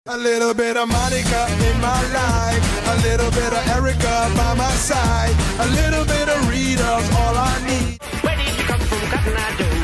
A little bit of Monica in my life, a little bit of Erica by my side, a little bit of Rita's all I need. Where did you come from, Cotton Eye Joe?